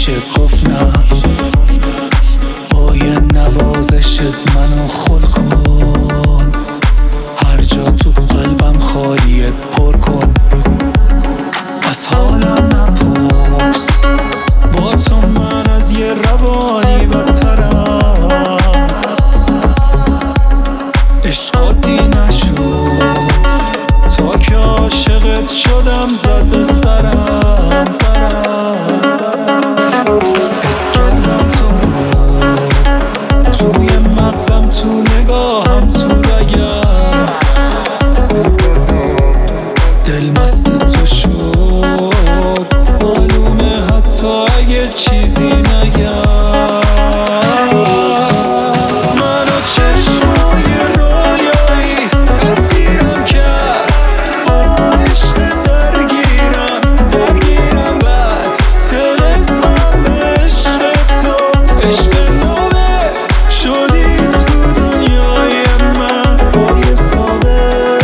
میشه گفت نه. با یه نوازشت منو خل کن، هر جا تو قلبم خالیه پر کن. از حالم نپرس، با تو من از یه روانی بدترم. عشق عادی نشد تا که عاشقت شدم، زد به سرم. اسکلم توی مغزم، تو نگاهم، تو رگم. دل مست تو شد، معلومه حتی اگه چیزی نگم. منو چشمای رویایی تسخیرم کرد، با عشق درگیرم بعد تلسم به عشق تو. عشق نوبت شدی تو دنیای من با یه ثابت.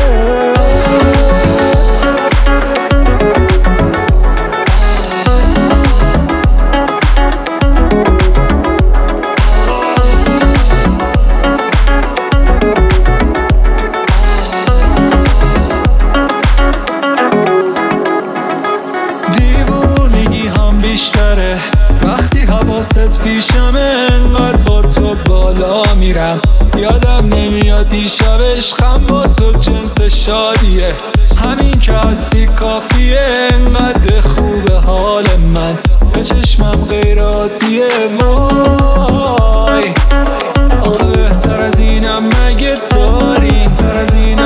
دیوونگی هم بیشتره وقتی حواست پیشمه، انقدر با تو بالا میرم یادم نمیاد دیشب. عشقم با تو جنس شادیه، همین که هستی کافیه. انقدر خوبه حال من، به چشمم غیر عادیه. وای آخه بهتر از اینم مگه داری؟ تر از این